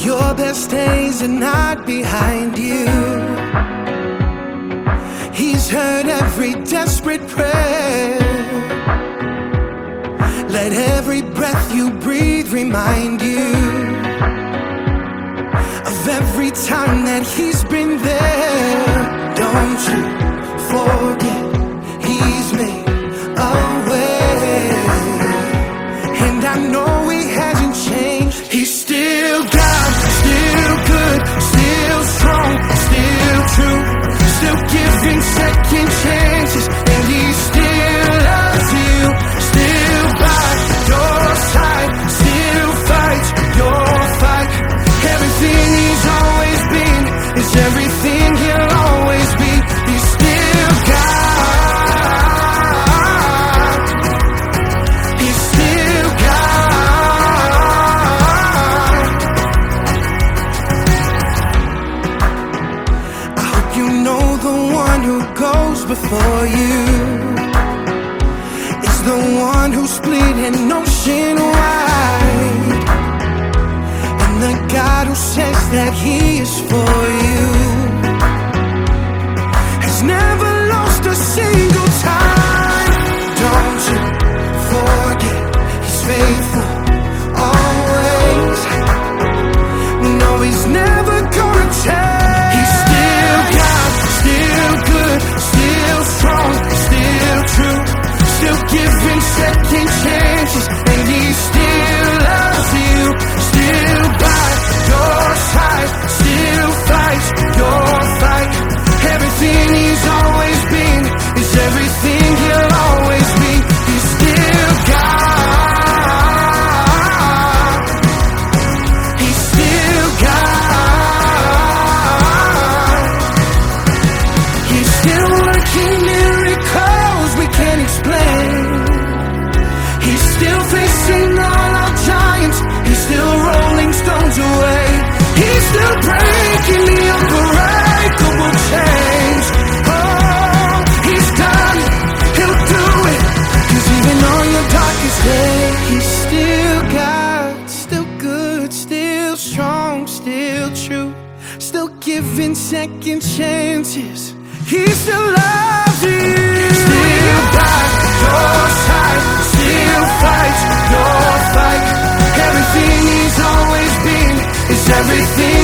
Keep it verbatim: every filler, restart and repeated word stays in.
Your best days are not behind you. He's heard every desperate prayer. Let every breath you breathe remind you of every time that he's been there. Don't you forget, he's made a way. And I know he hasn't changed. He's still God, still good, still strong, still true, still giving second chances. And he still loves you, still by your side, still fights your fight. Everything he's always been is everything he'll always be. He's still God. He's still God. I hope you know the one who goes before you is the one who split an ocean wide, and the God who says that he is for you has never lost a single time. Don't you forget, he's faithful always. No, he's never gonna change. He's still God, still good, still strong, still true, still giving second chances. And he still loves you, still by your side, still fights your fight. Everything he's always been is everything he'll always be. He's still God. He's still God. He's still working miracles we can't explain. He's still facing all our giants. He's still rolling stones away. He's still breaking the unbreakable chains. Oh, he's done it, he'll do it. 'Cause even on your darkest day, he's still God, still good, still strong, still true, still giving second chances. He still loves you, still by your side, still fights your fight. Everything he's always been is everything